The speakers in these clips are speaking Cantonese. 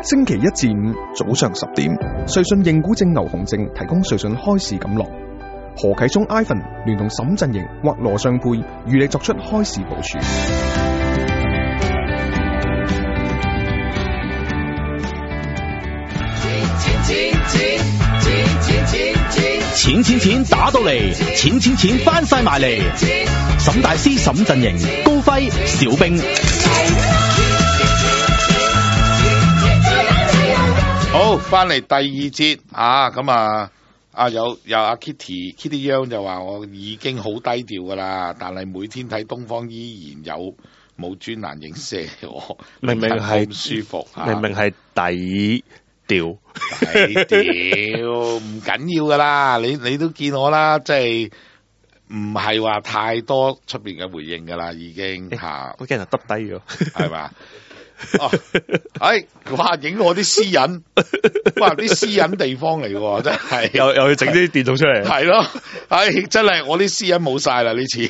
星期一至五早上10點，瑞信認股證牛熊證提供瑞信開市錦樂。何啟聰 Ivan 聯同沈振盈或羅尚佩與你作出開市部署。 錢打到嚟，錢翻晒埋嚟。沈大師、沈振盈、高輝、小兵。 好，翻嚟第二節啊，咁有阿 Kitty Young 就話我已經好低調噶啦，但係每天睇東方依然有冇專欄影射我， 明明係唔舒服， 明明係底調， 唔緊要噶啦，你都見我啦，即係唔係話太多出邊嘅回應噶啦，已經嚇， 我驚人耷低咗， 係嘛？哦，哇！影我啲私隱，哇！啲私隱地方嚟喎，真係又要整啲電腦出嚟， 係咯，真係我啲私隱冇晒啦呢次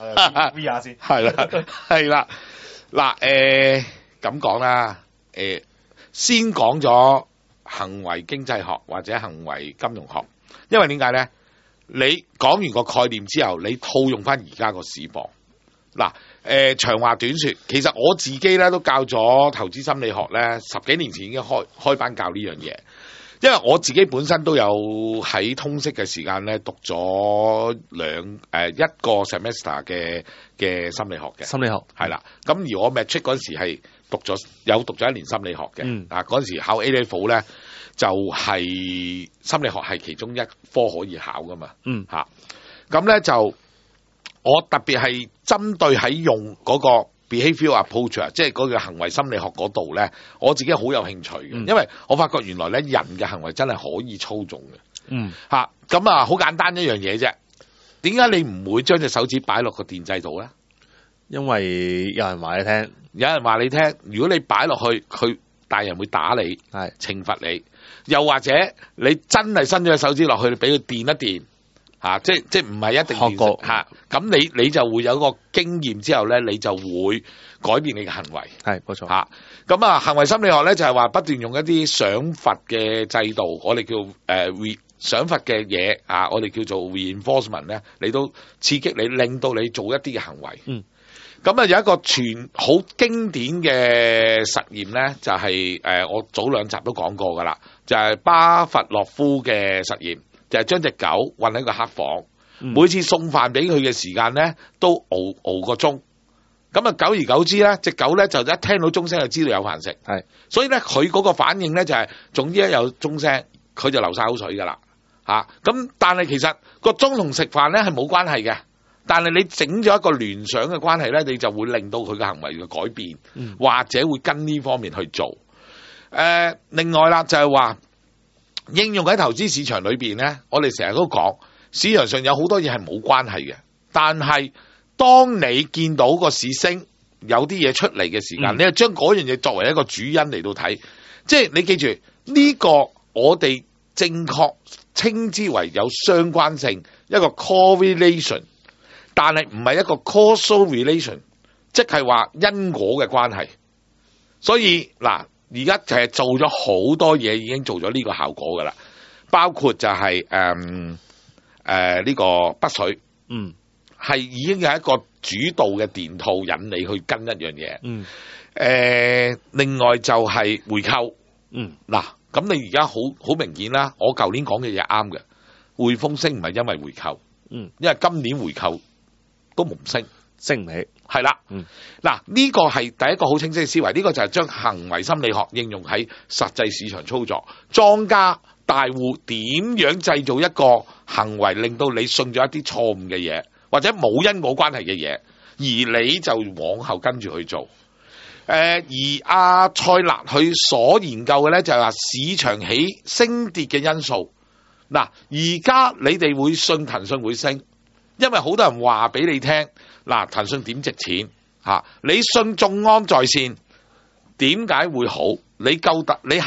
，V 下先， 係啦，嗱咁講啦，先講咗行為經濟學或者行為金融學，因為點解咧？你講完個概念之後，你套用翻而家個市況，嗱。長話短說，其實我自己咧都教咗投資心理學咧，10幾年前已經開班教呢樣嘢，因為我自己本身都有喺通識嘅時間咧讀咗一個 semester 嘅心理學嘅， 心理學係啦，咁而我 matric 嗰陣時係讀咗1年心理學嘅，嗰陣時考 A level 咧就係心理學係其中一科可以考噶嘛，咁咧就。我特別係針對喺用嗰個 behavioral approach 即係嗰個行為心理學嗰度咧，我自己好有興趣嘅，因為我發覺原來咧人嘅行為真係可以操縱嘅。咁好簡單一樣嘢啫。點解你唔會將隻手指擺落個電掣度咧？ 因為有人話你聽， 如果你擺落去，佢大人會打你，懲罰你，又或者你真係伸咗隻手指落去，你俾佢電一電。即唔係一定學過咁你就會有個經驗之後咧，你就會改變你嘅行為。 係冇錯咁行為心理學咧就係話不斷用一啲賞罰嘅制度，我哋叫賞罰嘅嘢我哋叫做 reinforcement 咧，嚟到刺激你，令到你做一啲嘅行為。咁有一個好經典嘅實驗咧，就係我早2集都講過噶啦，就係巴伐洛夫嘅實驗。就係將隻狗韞喺個黑房，每次送飯俾佢嘅時間咧，都熬個鐘。咁久而久之咧，隻狗咧就一聽到鐘聲就知道有飯食。所以咧佢嗰個反應咧就係，總之一有鐘聲，佢就流晒口水噶啦。咁但係其實個鐘同食飯咧係冇關係嘅，但係你整咗一個聯想嘅關係咧，你就會令到佢嘅行為嘅改變，或者會跟呢方面去做。另外啦，就係話。應用喺投資市場裏邊咧，我哋成日都講市場上有好多嘢係冇關係嘅，但係當你見到個市升有啲嘢出嚟嘅時間，你就將嗰樣嘢作為一個主因嚟到睇，即係你記住呢個我哋正確稱之為有相關性，一個 correlation， 但係唔係一個 causal relation， 即係話因果嘅關係。所以嗱。而家就係做咗好多嘢，已經做咗呢個效果噶啦，包括就係呢個北水，係已經有一個主導嘅電套引你去跟一樣嘢。另外就係回購，嗱，咁你而家好明顯啦，我舊年講嘅嘢啱嘅，匯豐升唔係因為回購，因為今年回購都唔升唔起。係啦，嗱呢個係第一個好清晰嘅思維，呢個就係將行為心理學應用喺實際市場操作，莊家大戶點樣製造一個行為，令到你信咗一啲錯誤嘅嘢，或者冇因果關係嘅嘢，而你就往後跟住去做。而阿蔡勒佢所研究嘅咧就係話市場起升跌嘅因素。嗱，而家你哋會信騰訊會升，因為好多人話俾你聽。嗱，騰訊點值錢你信眾安在線點解會好？你肯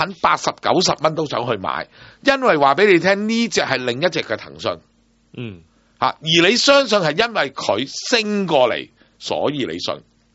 80、90蚊都想去買，因為話俾你聽呢隻係另一隻嘅騰訊。而你相信係因為佢升過嚟，所以你信。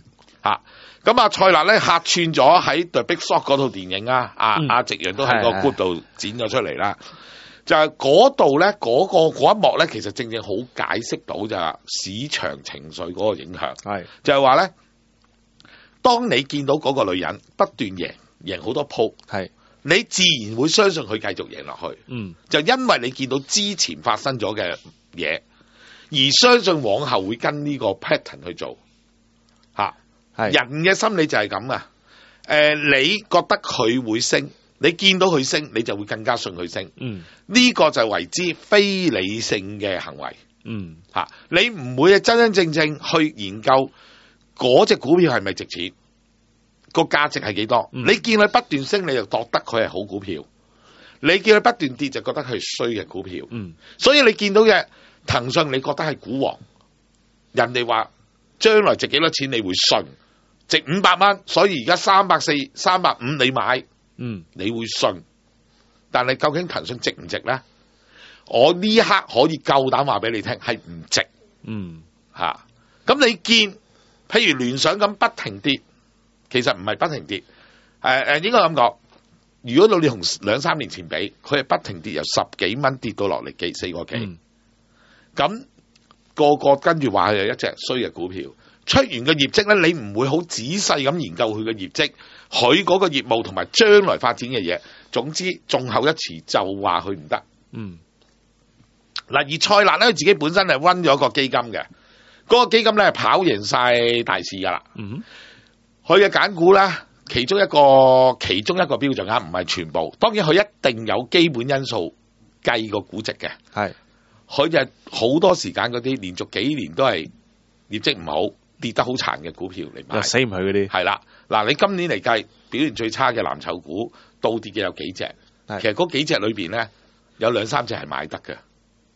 嚇。咁啊，蔡瀾咧客串咗喺 The Big Short 嗰套電影啊，阿夕陽都喺個 group 度剪咗出嚟啦。就係嗰度咧，嗰一幕咧，其實正好解釋到就係市場情緒嗰個影響。 係就係話咧，當你見到嗰個女人不斷贏好多鋪， 係你自然會相信佢繼續贏落去。就因為你見到之前發生咗嘅嘢，而相信往後會跟呢個 pattern 去做。人嘅心理就係咁啊！你覺得佢會升，你見到佢升，你就會更加信佢升。呢個就為之非理性嘅行為。你唔會真真正正去研究嗰隻股票係咪值錢，個價值係幾多。你見佢不斷升，你就覺得佢係好股票；你見佢不斷跌，就覺得佢係衰嘅股票。所以你見到嘅騰訊，你覺得係股王，人哋話將來值幾多錢，你會信。值500蚊，所以而家340、350你買，你會信。但係究竟騰訊值唔值咧？我呢一刻可以夠膽話俾你聽，係唔值。咁你見，譬如聯想咁不停跌，其實唔係不停跌。應該咁講，如果你同2-3年前比，佢係不停跌，由10幾蚊跌到落嚟4個幾。咁個個跟住話係一隻衰嘅股票。出完嘅業績咧，你唔會好仔細咁研究佢嘅業績，佢嗰個業務同埋將來發展嘅嘢。總之，眾口一詞就話佢唔得。而蔡瀾咧，佢自己本身係溫咗個基金嘅，嗰個基金咧係跑贏晒大市噶啦。佢嘅揀股咧，其中一個標準唔係全部。當然佢一定有基本因素計個估值嘅。佢就好多時間嗰啲連續幾年都係業績唔好，跌得好殘嘅股票嚟買， 死唔去嗰啲。 係啦，嗱，你今年嚟計表現最差嘅藍籌股倒跌嘅有幾隻？其實嗰幾隻裏邊咧，有2-3隻係買得嘅。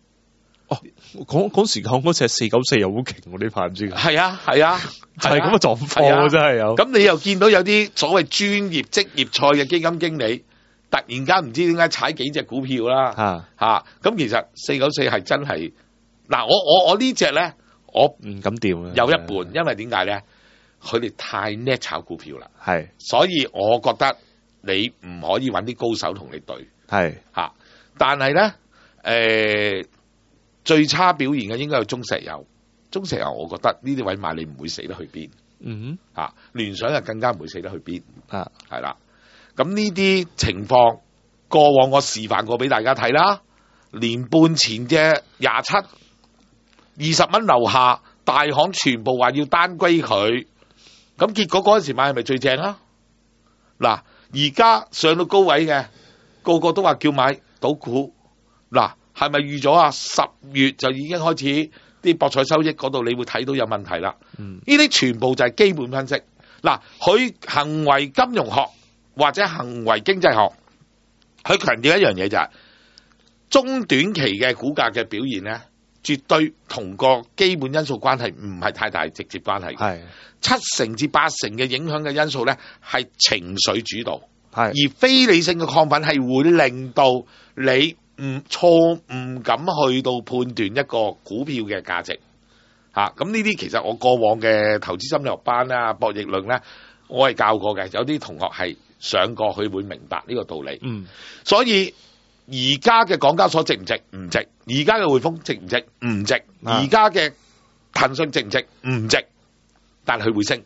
嗰時講嗰隻494又好勁喎，呢排唔知。 係啊， 就係咁嘅狀況真係有。 咁你又見到有啲所謂專業職業賽嘅基金經理，突然間唔知點解踩幾隻股票啦。咁其實494係真係嗱，我呢隻咧。我唔敢掂啊！有一半，因為點解咧？佢哋太叻炒股票啦，所以我覺得你唔可以揾啲高手同你對，但係咧，最差表現嘅應該係中石油。中石油，我覺得呢啲位買你唔會死得去邊。聯想又更加唔會死得去邊。係啦，咁呢啲情況，過往我示範過俾大家睇啦。年半前嘅27。20蚊樓下，大行全部話要單歸佢，咁結果嗰陣時買係咪最正啊？嗱，而家上到高位嘅，個個都話叫買賭股，嗱，係咪預咗啊？10月就已經開始啲博彩收益嗰度，你會睇到有問題啦。呢啲全部就係基本分析。嗱，佢行為金融學或者行為經濟學，佢強調一樣嘢就係中短期嘅股價嘅表現咧。絕對同個基本因素關係唔係太大直接關係嘅，7成至8成嘅影響嘅因素咧係情緒主導，而非理性嘅亢奮係會令到你錯誤咁去到判斷一個股票嘅價值。咁呢啲其實我過往嘅投資心理學班啦、博弈論咧，我係教過嘅，有啲同學係上過，佢會明白呢個道理。所以而家嘅港交所值唔值？唔值。而家嘅匯豐值唔值？唔值。而家嘅騰訊值唔值？唔值。但係佢會升。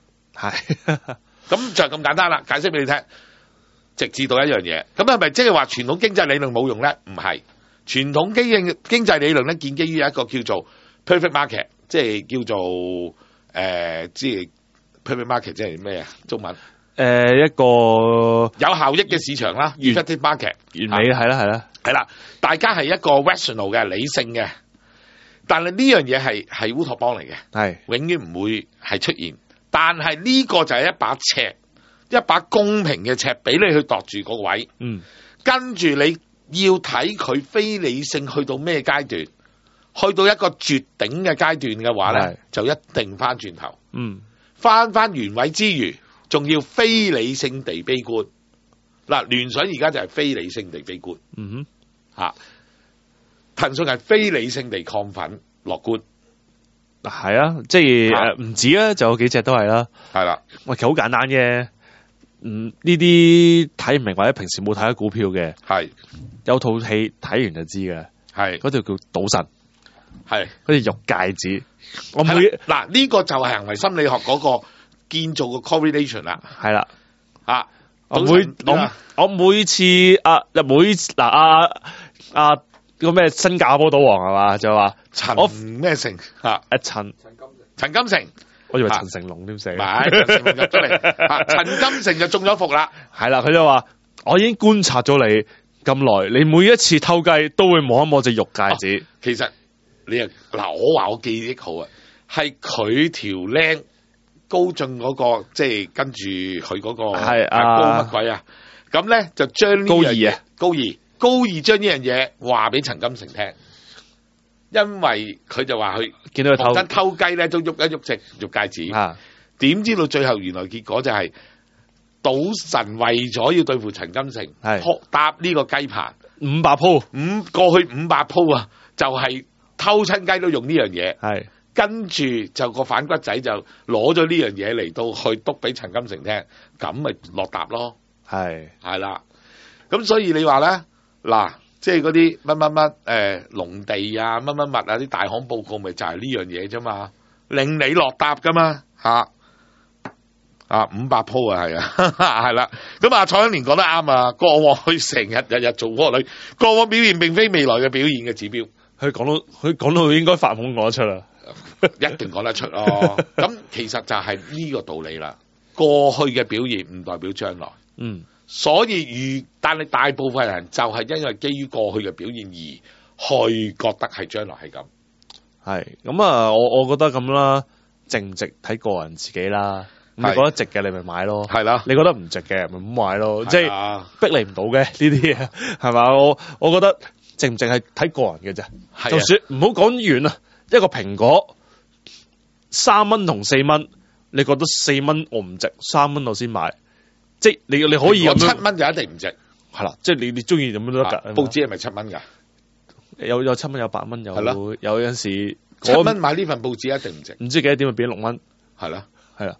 咁就咁簡單啦。解釋俾你聽，直至到一樣嘢。咁係咪即係話傳統經濟理論冇用咧？唔係。傳統經濟理論咧，建基於一個叫做 perfect market， 即係叫做即係 perfect market 即係咩啊？中文？一個有效益嘅市場啦 ，effective market， 完美係啦， 大家係一個 rational 嘅理性嘅，但係呢樣嘢係烏托邦嚟嘅，永遠唔會係出現。但係呢個就係一把尺，一把公平嘅尺，俾你去度住個位。跟住你要睇佢非理性去到咩階段，去到一個絕頂嘅階段嘅話咧，就一定翻轉頭。翻原位之餘。仲要非理性地悲觀，嗱，聯想而家就係非理性地悲觀，騰訊係非理性地亢奮樂觀， 係啊，即係唔止啊，就有幾隻都係啦。 係啦， 喂，其實好簡單嘅。呢啲睇唔明或者平時冇睇過股票嘅， 係有套戲睇完就知嘅。 係嗰條叫賭神， 係嗰條玉戒指。我每嗱呢個就係行為心理學嗰個建造嘅 correlation 啦。 係啦， 我每次個咩新加坡賭王係嘛，就話陳咩成陳金城， 我以為陳成龍點寫？ 唔係陳成龍入咗嚟，陳金城就中咗伏啦。 係啦，佢就話我已經觀察咗你咁耐，你每一次偷雞都會摸一摸隻玉戒指。 其實你我話我記憶好啊，係佢條僆高進嗰個，即係跟住佢嗰個係高乜鬼啊？咁咧就將呢樣嘢高二將呢樣嘢話俾陳金城聽。因為佢就話佢見到佢偷雞咧，都喐一喐隻玉戒指。點知到最後原來結果就係賭神為咗要對付陳金城，搭呢個雞盤 500鋪， 過去500鋪啊，就係偷親雞都用呢樣嘢。 係跟住就個反骨仔就攞咗呢樣嘢嚟到去督俾陳金城聽，咁咪落搭咯。係啦，咁所以你話咧嗱。即係嗰啲乜農地啊，乜物啊，啲大行報告咪就係呢樣嘢啫嘛，令你落搭噶嘛500鋪啊，係啊，係啦。咁啊，蔡欣蓮講得啱啊，過往佢成日日做嗰個女，過往表現並非未來嘅表現嘅指標。佢講到應該發夢講得出啦，一定講得出咯。咁其實就係呢個道理啦。過去嘅表現唔代表將來。所以但係大部分人就係因為基於過去嘅表現而去覺得係將來係咁。係咁啊，我覺得咁啦，值唔值睇個人自己啦。你覺得值嘅你咪買咯，係啦。你覺得唔值嘅咪唔買咯，即係逼你唔到嘅呢啲嘢，係嘛？我覺得值唔值係睇個人嘅啫。就算唔好講遠啊，一個蘋果3蚊同4蚊，你覺得4蚊我唔值，3蚊我先買。即係你可以咁樣，7蚊就一定唔值，係啦。即係你中意咁樣都得㗎。報紙係咪7蚊㗎？有7蚊，有8蚊，有陣時7蚊買呢份報紙一定唔值。唔知幾多點會變6蚊？係啦，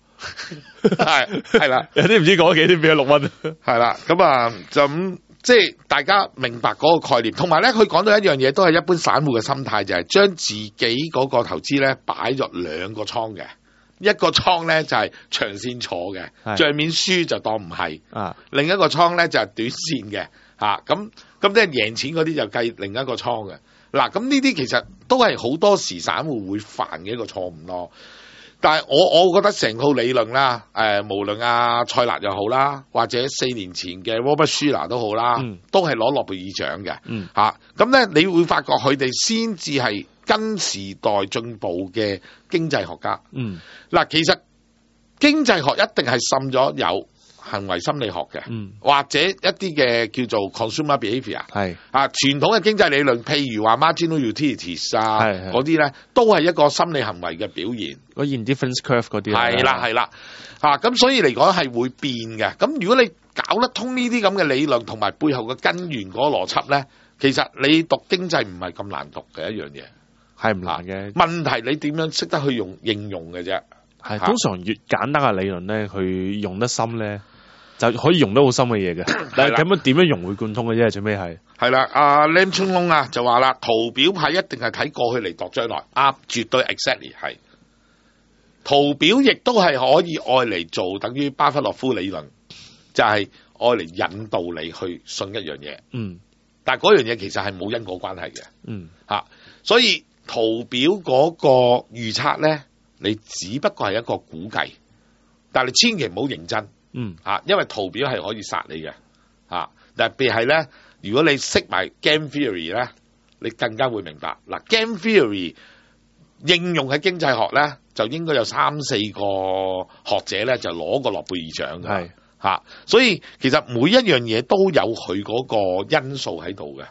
係啦。有啲唔知講幾點變咗6蚊。係啦，咁啊就咁，即係大家明白嗰個概念。同埋咧，佢講到一樣嘢，都係一般散戶嘅心態，就係將自己嗰個投資咧擺咗2個倉嘅。一個倉咧就係長線坐嘅，帳面輸就當唔係。另一個倉咧就係短線嘅，咁即係贏錢嗰啲就計另一個倉嘅。嗱，咁呢啲其實都係好多時散戶會犯嘅一個錯誤咯。但係我覺得成套理論啦，無論阿蔡立又好啦，或者4年前嘅 Robert Shiller 都好啦，都係攞諾貝爾獎嘅。咁咧你會發覺佢哋先至係跟時代進步嘅經濟學家。嗱，其實經濟學一定係滲咗有行為心理學嘅，或者一啲嘅叫做 consumer behaviour。傳統嘅經濟理論，譬如話 marginal utilities 嗰啲咧，都係一個心理行為嘅表現。嗰 indifference curve 嗰啲係啦，咁所以嚟講係會變嘅。咁如果你搞得通呢啲咁嘅理論同埋背後嘅根源嗰個邏輯咧，其實你讀經濟唔係咁難讀嘅一樣嘢，係唔難嘅。問題你點樣識得去應用嘅啫？係通常越簡單嘅理論咧，佢用得深咧，就可以用得好深嘅嘢嘅。但係咁樣點樣融會貫通嘅啫？最尾係啦。阿 Lam Chun Long 啊就話啦，圖表派一定係睇過去嚟度將來，絕對 exactly 係。圖表亦都係可以愛嚟做，等於巴菲洛夫理論，就係愛嚟引導你去信一樣嘢。但係嗰樣嘢其實係冇因果關係嘅。所以圖表嗰個預測咧，你只不過係一個估計，但係你千祈唔好認真。因為圖表係可以殺你嘅。特別係咧，如果你識埋 game theory 咧，你更加會明白。game theory 應用喺經濟學咧，就應該有3-4個學者咧就攞過諾貝爾獎嘅。所以其實每一樣嘢都有佢嗰個因素喺度嘅。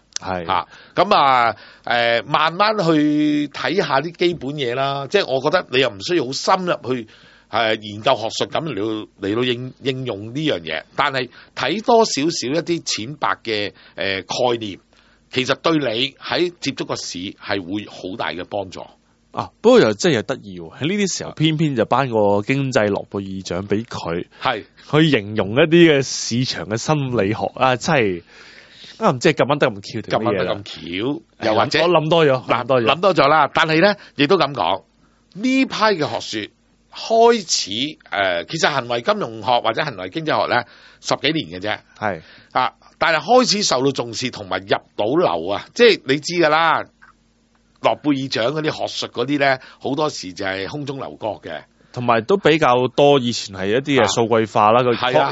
慢慢去睇下啲基本嘢啦。即係我覺得你又唔需要好深入去研究學術咁嚟到應用呢樣嘢，但係睇多少少一啲淺白嘅概念，其實對你喺接觸個市係會好大嘅幫助。 啊，不過又真係得意喎！喺呢啲時候，偏偏就頒個經濟諾貝爾獎俾佢， 係去形容一啲嘅市場嘅心理學啊，真係啊唔知係咁啱得咁巧定乜嘢啦咁啱得咁巧，又或者我諗多咗， 諗多咗啦。但係咧，亦都咁講，呢派嘅學說開始其實行為金融學或者行為經濟學咧10幾年嘅啫， 係啊，但係開始受到重視同埋入到流啊，即係你知㗎啦。諾貝爾獎嗰啲學術嗰啲咧，好多時就係空中樓閣嘅， 同埋都比較多。以前係一啲嘅數據化啦，個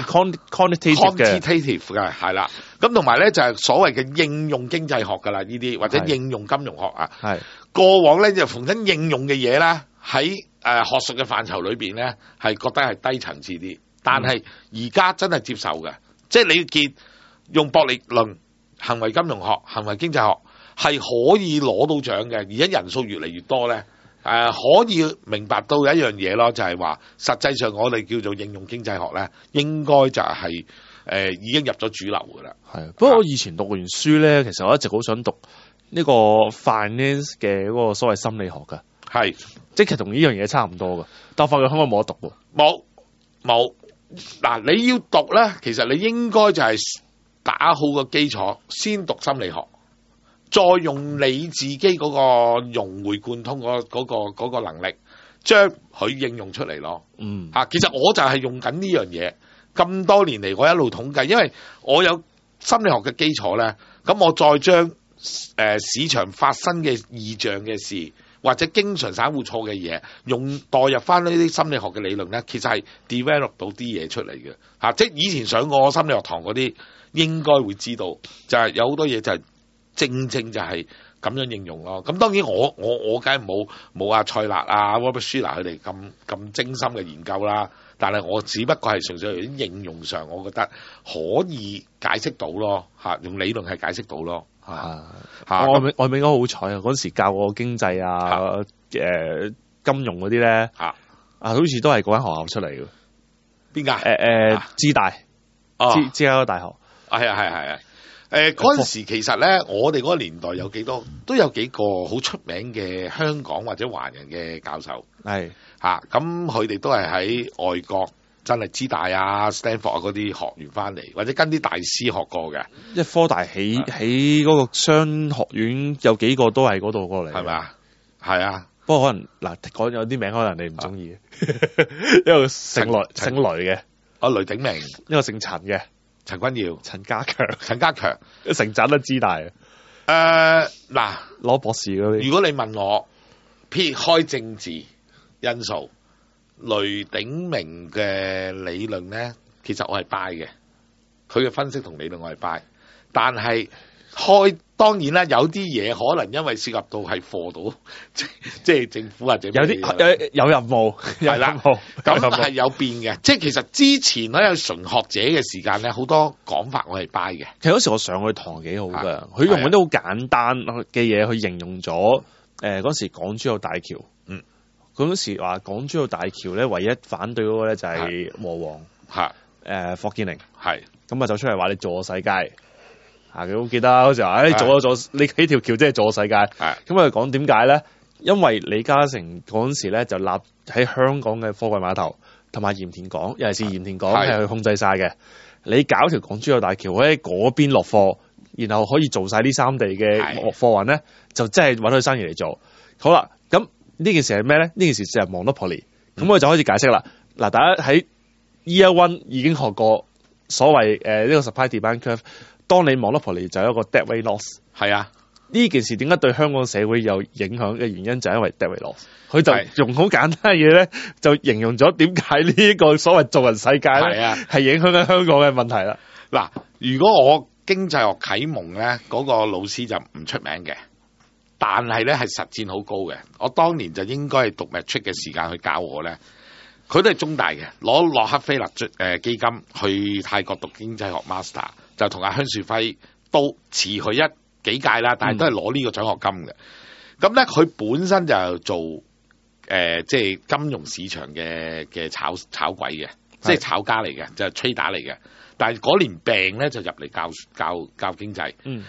quantitative 嘅係啦。咁同埋咧就係所謂嘅應用經濟學㗎啦，呢啲或者應用金融學啊。 係過往咧就逢親應用嘅嘢啦，喺學術嘅範疇裏邊咧係覺得係低層次啲，但係而家真係接受嘅，即係你見用博弈論、行為金融學、行為經濟學。係可以攞到獎嘅，而家人數越嚟越多咧，可以明白到有一樣嘢咯，就係話實際上我哋叫做應用經濟學咧，應該就係已經入咗主流噶啦。 係，不過我以前讀完書咧，其實我一直好想讀呢個 finance 嘅嗰個所謂心理學噶， 係， 即係其實同呢樣嘢差唔多噶，但我發覺香港冇得讀喎。 冇，嗱你要讀咧，其實你應該就係打好個基礎，先讀心理學。再用你自己嗰個融會貫通嗰個能力，將佢應用出嚟咯。其實我就係用緊呢樣嘢，咁多年嚟我一路統計，因為我有心理學嘅基礎咧，咁我再將市場發生嘅異象嘅事，或者經常散戶錯嘅嘢，用代入翻呢啲心理學嘅理論咧，其實係 develop 到啲嘢出嚟嘅。即係以前上過心理學堂嗰啲，應該會知道，就係有好多嘢就係。正就係咁樣應用咯。咁當然我梗係冇阿蔡立啊、Robert Shiller 佢哋咁精心嘅研究啦。但係我只不過係純粹喺應用上，我覺得可以解釋到咯。用理論係解釋到咯。 我應該好彩啊！嗰時教我經濟金融嗰啲咧好似都係嗰間學校出嚟嘅。 邊間？ 資大，芝加哥大學。 係啊。嗰陣時其實咧，我哋嗰個年代都有幾個好出名嘅香港或者華人嘅教授，係咁佢哋都係喺外國真係資大啊、Stanford 啊嗰啲學完翻嚟，或者跟啲大師學過嘅。一科大起嗰個商學院有幾個都係嗰度過嚟，係咪啊？係啊，不過可能嗱講有啲名可能你唔中意，一個姓雷嘅， 雷鼎明， 一個姓陳嘅。 陳君耀、 陳家強成盞都知大嗱攞博士嗰啲。如果你問我撇開政治因素，雷鼎明嘅理論咧，其實我係 buy 嘅，佢嘅分析同理論我係 buy，但係當然啦，有啲嘢可能因為涉及到係貨到，即係政府或者有啲有任務， 係啦，咁係有變嘅。即係其實之前咧有純學者嘅時間咧，好多講法我係 buy 嘅。 其實嗰時我上去堂幾好㗎，佢用嗰啲好簡單嘅嘢去形容咗嗰時港珠澳大橋。嗰時話港珠澳大橋咧，唯一反對嗰個咧就係和黃，霍建寧咁啊，走出嚟話你助我世界。佢好記得嗰時候，你起條橋即係助世界。咁啊講點解咧？因為李嘉誠嗰陣時咧就立喺香港嘅貨櫃碼頭同埋鹽田港，尤其是鹽田港係去控制晒嘅。你搞條港珠澳大橋喺嗰邊落貨，然後可以做晒呢三地嘅貨運咧，就真係揾佢生意嚟做。好啦，咁呢件事係咩咧？呢件事就係 monopoly。咁我就開始解釋啦。嗱，大家喺 Year One 已經學過所謂呢個 supply demand curve。當你 monopoly 就有一個 deadweight loss， 係啊，呢件事點解對香港社會有影響嘅原因就係因為 deadweight loss， 佢就用好簡單嘅嘢咧，就形容咗點解呢一個所謂做人世界咧係影響緊香港嘅問題啦。 嗱，如果我經濟學啟蒙咧，嗰個老師就唔出名嘅，但係咧係實戰好高嘅。我當年就應該係讀 matric 嘅時間去教我咧，佢都係中大嘅，攞洛克菲勒基金去泰國讀經濟學 master。就同阿香樹輝都遲佢幾屆啦，但係都係攞呢個獎學金嘅。咁咧，佢本身就做即係金融市場嘅炒鬼嘅，即係炒家嚟嘅，就係 trader 嚟嘅。但係嗰年病咧就入嚟教經濟。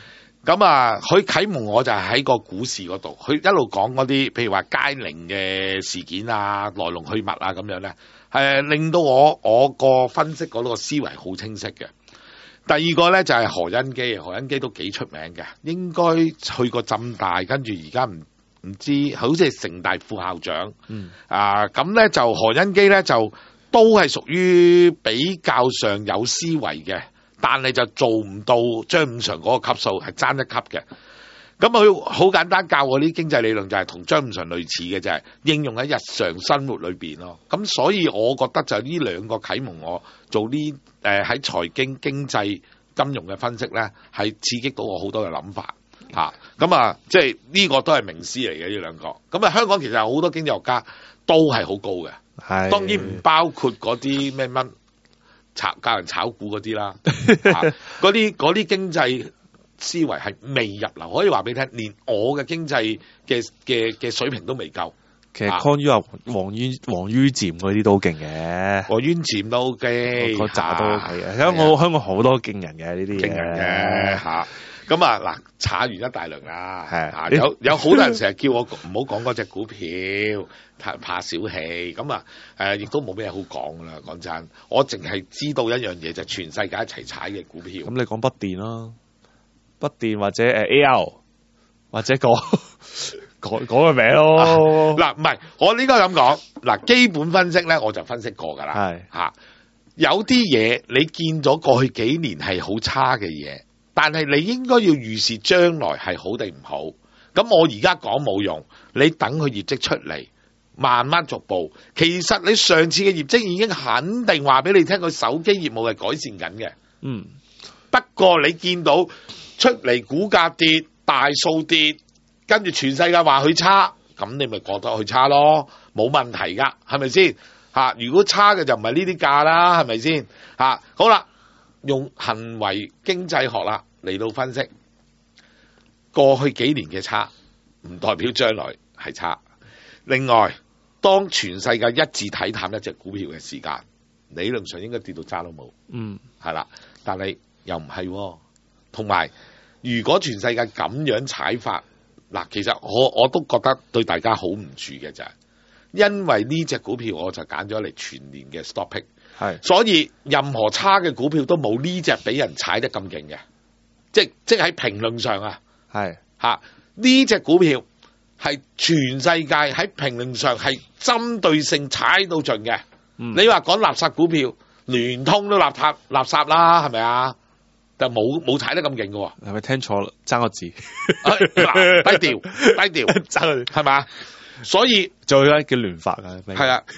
咁啊，佢啟蒙我就係喺個股市嗰度，佢一路講嗰啲，譬如話佳寧嘅事件啊、來龍去脈啊咁樣咧，令到我個分析嗰個思維好清晰嘅。第二個咧就係何恩基，何恩基都幾出名嘅，應該去過浸大，跟住而家唔知，好似係城大副校長。咁咧就何恩基咧就都係屬於比較上有思維嘅，但係就做唔到張五常嗰個級數，係爭一級嘅。咁佢好簡單教我啲經濟理論，就係同張五常類似嘅，就係應用喺日常生活裏邊咯。咁所以我覺得就呢兩個啟蒙我做呢喺財經、經濟、金融嘅分析咧，係刺激到我好多嘅諗法嚇。咁啊，即係呢個都係名師嚟嘅呢兩個。咁啊，香港其實有好多經濟學家都係好高嘅，係當然唔包括嗰啲咩乜教人炒股嗰啲啦，嗰啲經濟思維係未入流，可以話俾你聽，連我嘅經濟嘅水平都未夠。 其實康於話黃于漸嗰啲都勁嘅， 黃于漸都 OK， 個扎都 OK 嘅。香港好多勁人嘅呢啲勁人嘅嚇。咁啊嗱，炒完一大輪啦，係有好多人成日叫我唔好講嗰隻股票，怕小氣。咁啊亦都冇咩好講啦。講真，我淨係知道一樣嘢，就係全世界一齊踩嘅股票。 咁你講北電啦，北電或者AR 或者講個名咯。 嗱，唔係，我應該咁講。嗱，基本分析咧，我就分析過㗎啦。係嚇，有啲嘢你見咗過去幾年係好差嘅嘢，但係你應該要預示將來係好定唔好。咁我而家講冇用，你等佢業績出嚟，慢慢逐步。其實你上次嘅業績已經肯定話俾你聽，佢手機業務係改善緊嘅。不過你見到出嚟股價跌，大數跌。跟住全世界話佢差，咁你咪覺得佢差咯，冇問題㗎，係咪先？如果差嘅就唔係呢啲價啦，係咪先？好啦，用行為經濟學啦嚟到分析過去幾年嘅差，唔代表將來係差。另外，當全世界一致睇淡一隻股票嘅時間，理論上應該跌到渣都冇。係啦，但係又唔係喎。同埋，如果全世界咁樣踩法，嗱，其實我都覺得對大家好唔住嘅就係，因為呢隻股票我就揀咗嚟全年嘅 stop pick，係，所以任何差嘅股票都冇呢隻俾人踩得咁勁嘅，即喺評論上啊，係嚇呢隻股票係全世界喺評論上係針對性踩到盡嘅。你話講垃圾股票，聯通都垃圾啦，係咪啊？但冇踩得咁勁嘅喎， 係咪聽錯啦？爭個字， 低調，爭個字係嘛？所以再咧叫聯發啊， 係啊，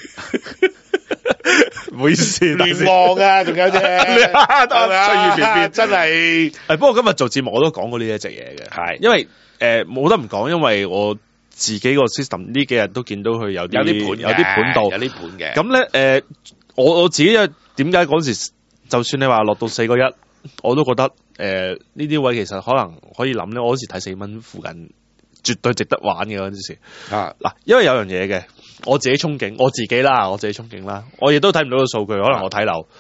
唔好意思， 聯旺啊，仲有啫，歲月變變真係。 不過今日做節目我都講過呢一隻嘢嘅，係因為冇得唔講，因為我自己個 system 呢幾日都見到佢有啲盤度， 有啲盤嘅。 咁咧我自己點解嗰時就算你話落到4.1，我都覺得呢啲位其實可能可以諗咧。我嗰時睇4蚊附近，絕對值得玩嘅嗰陣時。嗱，因為有樣嘢嘅，我自己憧憬，我自己憧憬啦。我亦都睇唔到個數據，可能我睇漏。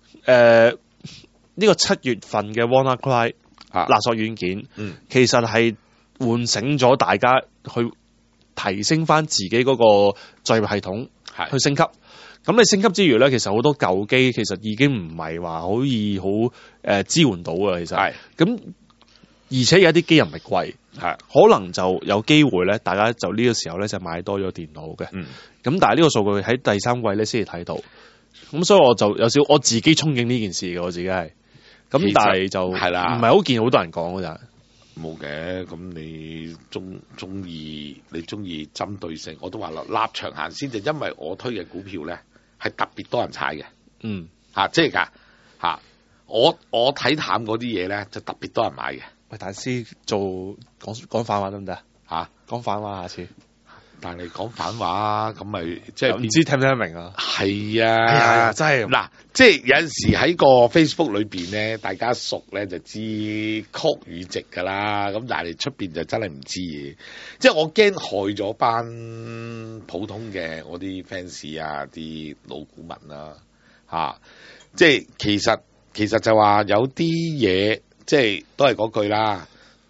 呢個7月份嘅 WannaCry 勒索軟件，其實係喚醒咗大家去提升翻自己嗰個作業系統，去升級。咁你升級之餘咧，其實好多舊機其實已經唔係話可以好支援到嘅，其實係咁，而且有啲機又唔係貴，係可能就有機會咧，大家就呢個時候咧就買多咗電腦嘅，咁但係呢個數據喺第3季咧先至睇到，咁所以我就有少我自己憧憬呢件事嘅，我自己係，咁但係就係啦，唔係好見好多人講㗎咋。 冇嘅，咁你中意針對性，我都話啦，立場行先，就因為我推嘅股票咧係特別多人踩嘅，即係㗎嚇，我睇淡嗰啲嘢咧就特別多人買嘅。 喂，大師講反話得唔得啊？講反話下次。 但係講反話咁咪即係唔知聽唔聽得明啊？ 係啊，真係嗱，即係有陣時喺個 Facebook 裏邊咧，大家熟咧就知曲與直㗎啦。咁但係出邊就真係唔知嘅。即係我驚害咗班普通嘅我啲 fans 啊，啲老股民啦即係其實就話有啲嘢，即係都係嗰句啦。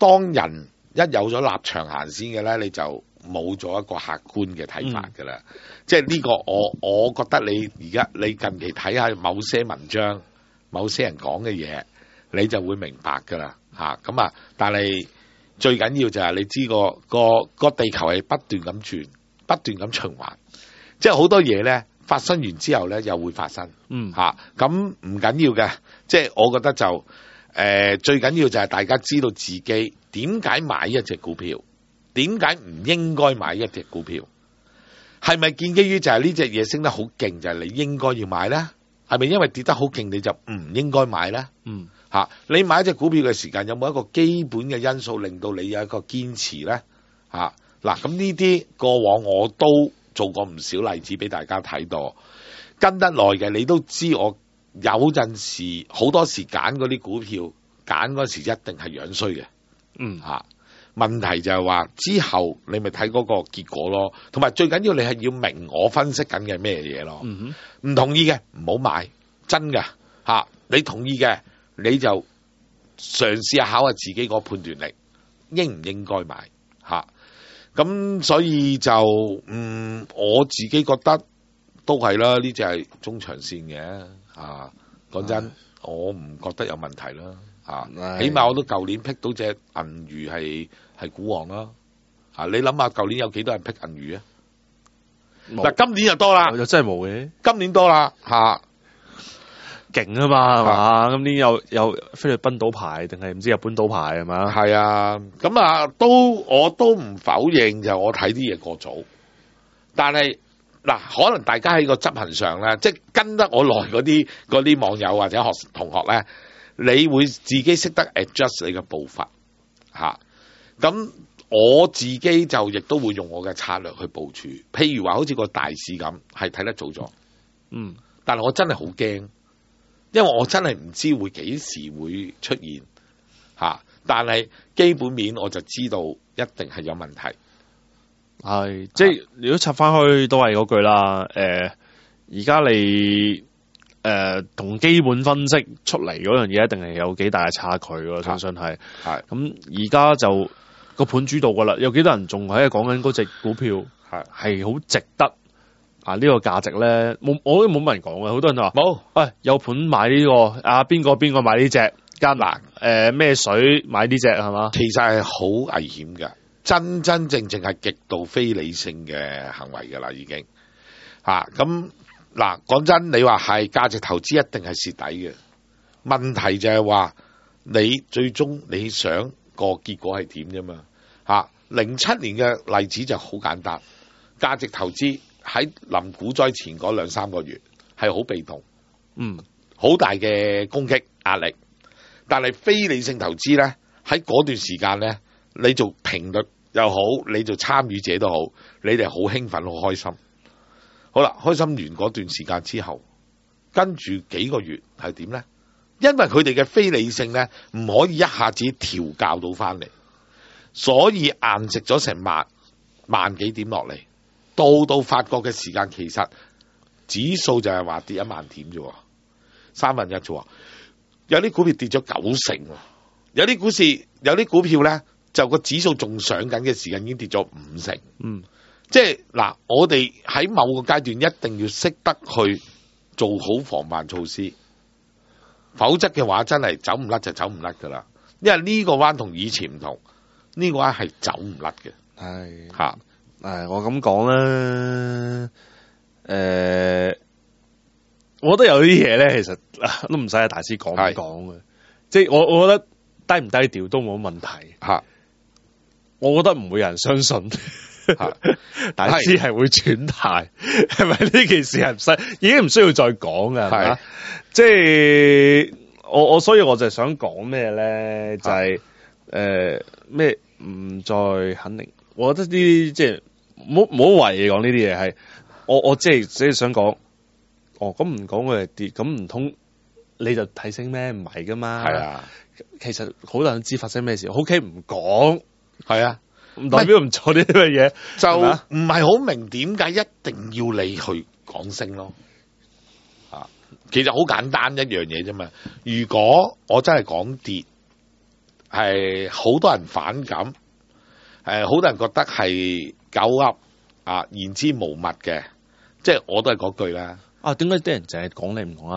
當人一有咗立場行先嘅咧，你就冇咗一個客觀嘅睇法㗎啦。即係呢個我覺得你近期睇下某些文章、某些人講嘅嘢，你就會明白㗎啦嚇。咁啊，但係最緊要就係你知個地球係不斷咁轉，不斷咁循環，即係好多嘢咧發生完之後咧又會發生嚇。咁唔緊要嘅，即係我覺得就最緊要就係大家知道自己點解買一隻股票，點解唔應該買一隻股票，係咪建基於就係呢隻嘢升得好勁就係你應該要買咧？係咪因為跌得好勁你就唔應該買咧？嚇，你買一隻股票嘅時間有冇一個基本嘅因素令到你有一個堅持咧？嚇，嗱，咁呢啲過往我都做過唔少例子俾大家睇到，跟得耐嘅你都知我有陣時好多時揀嗰啲股票揀嗰時一定係樣衰嘅。嚇，問題就係話之後你咪睇嗰個結果咯，同埋最緊要你係要明我分析緊嘅咩嘢咯。唔同意嘅唔好買，真㗎嚇。你同意嘅你就嘗試下考下自己個判斷力，應唔應該買嚇。咁所以就我自己覺得都係啦，呢只係中長線嘅嚇。講真，我唔覺得有問題啦。起碼我都舊年辟到隻銀魚係股王啦。你諗下舊年有幾多人辟銀魚啊？嗱，今年就多啦， 又真係冇嘅。今年多啦嚇， 勁啊嘛係嘛？今年有菲律賓賭牌定係唔知日本賭牌係嘛？ 係啊，咁啊我都唔否認就我睇啲嘢過早，但係嗱，可能大家喺個執行上咧，即係跟得我耐嗰啲網友或者同學咧，你會自己識得 adjust 你嘅步伐嚇。咁我自己就亦都會用我嘅策略去部署，譬如話好似個大市咁，係睇得早咗。但係我真係好驚，因為我真係唔知會幾時會出現嚇。但係基本面我就知道一定係有問題。 係，即係如果插翻去都係嗰句啦。而家你同基本分析出嚟嗰樣嘢，一定係有幾大嘅差距咯。我相信係。係咁而家就個盤主導噶啦，有幾多人仲喺度講緊嗰隻股票係好值得啊？呢個價值咧，我都冇乜人講嘅，好多人都話冇。有盤買呢個啊，邊個買呢隻艱難咩水買呢隻係嘛？ 其實係好危險嘅。真正係極度非理性嘅行為㗎啦，已經嚇咁嗱。講真，你話係價值投資一定係蝕底嘅。問題就係話你最終你想個結果係點啫嘛嚇？07年嘅例子就好簡單，價值投資喺臨股災前嗰2-3個月係好被動，好大嘅攻擊壓力。但係非理性投資咧，喺嗰段時間咧，你做評論又好，你做參與者都好，你哋好興奮好開心。好啦，開心完嗰段時間之後，跟住幾個月係點咧？因為佢哋嘅非理性咧，唔可以一下子調教到翻嚟，所以硬食咗成萬幾點落嚟，到發覺嘅時間，其實指數就係話跌10000點啫，1/3啫。有啲股票跌咗90%，有啲股票咧，就個指數仲上緊嘅時間已經跌咗50%。即係嗱，我哋喺某個階段一定要識得去做好防範措施，否則嘅話真係走唔甩就走唔甩噶啦。因為呢個彎同以前唔同，呢個彎係走唔甩嘅。係嚇， 我咁講啦，我覺得有啲嘢咧，其實都唔使阿大師講嘅，即係我覺得低唔低調都冇問題嚇。我覺得唔會有人相信大師係會轉態，係咪呢件事係已經唔需要再講嘅，係嘛？即係所以我就想講咩咧，就係咩唔再肯定。我覺得呢啲即係唔好為你講呢啲嘢，係我即係想講。咁唔講佢係跌，咁唔通你就睇升咩？唔係噶嘛。係啊，其實好多人知發生咩事，OK 唔講。係啊，唔代表唔做呢啲嘢， 就唔係好明點解一定要你去講升咯。其實好簡單一樣嘢啫嘛。如果我真係講跌， 係好多人反感，好多人覺得係狗噏啊，言之無物嘅，即係我都係嗰句啦。 啊，點解啲人淨係講你唔同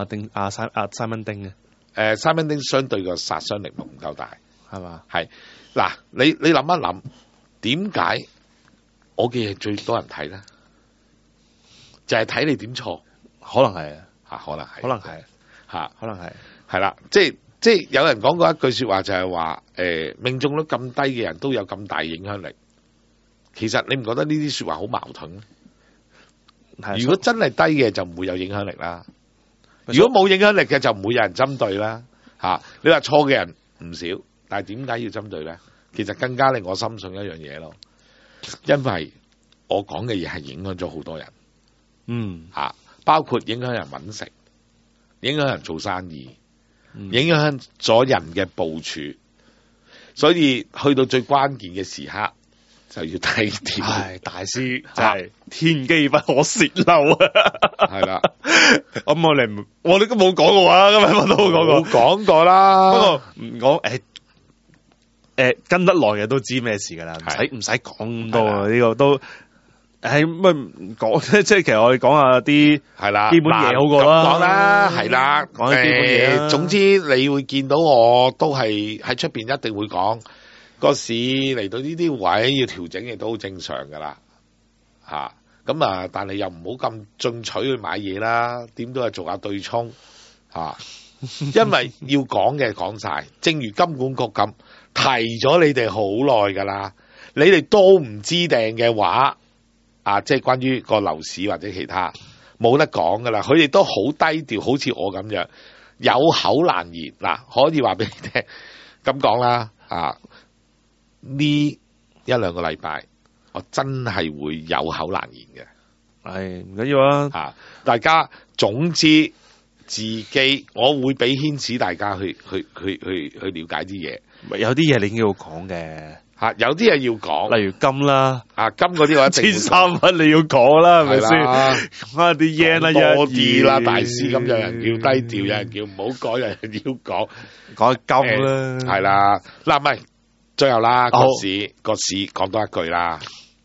Simon 丁嘅？ Simon 丁相對個殺傷力唔夠大， 係嘛？ 係嗱，你諗一諗，點解我嘅嘢最多人睇咧？就係睇你點錯， 可能係嚇，可能係， 可能係嚇， 可能係係啦，即係有人講過一句説話就係話，命中率咁低嘅人都有咁大影響力。其實你唔覺得呢啲説話好矛盾咩？如果真係低嘅就唔會有影響力啦。如果冇影響力嘅就唔會有人針對啦。嚇，你話錯嘅人唔少，但係點解要針對咧？其實更加令我深信一樣嘢咯，因為我講嘅嘢係影響咗好多人。嚇，包括影響人揾食，影響人做生意，影響咗人嘅部署。所以去到最關鍵嘅時刻就要低調。 唉，大師真係天機不可洩漏啊！ 係啦， 咁我哋都冇講過啊，今日我都冇講過， 冇講過啦。 不過唔講跟得耐嘅都知咩事㗎啦，唔使講咁多啊，呢個都。乜唔講？即係其實我哋講下啲係啦， 基本嘢好過啦。 講啦，係啦， 講啲基本嘢。 總之你會見到我都係喺出邊一定會講個市嚟到呢啲位要調整，亦都好正常噶啦。嚇咁啊，但係又唔好咁進取去買嘢啦。點都係做下對沖嚇，因為要講嘅講晒，正如金管局咁提咗你哋好耐噶啦，你哋都唔知定嘅話。即係關於個樓市或者其他冇得講噶啦，佢哋都好低調，好似我咁樣有口難言嗱，可以話俾你聽咁講啦。呢一兩個禮拜，我真係會有口難言嘅。 係唔緊要啊！ 大家總之自己，我會俾牽使大家去了解啲嘢。 有啲嘢你已經要講嘅。 有啲嘢要講， 例如金啦， 金嗰啲我一定 1300蚊你要講啦，係咪先？講下啲 yen 啦， 多啲啦，大師咁有人叫低調，有人叫唔好講，有人要講， 講下金啦， 係啦，嗱唔係，最後啦，個市講多一句啦，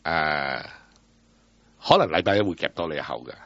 可能禮拜一會夾到你後嘅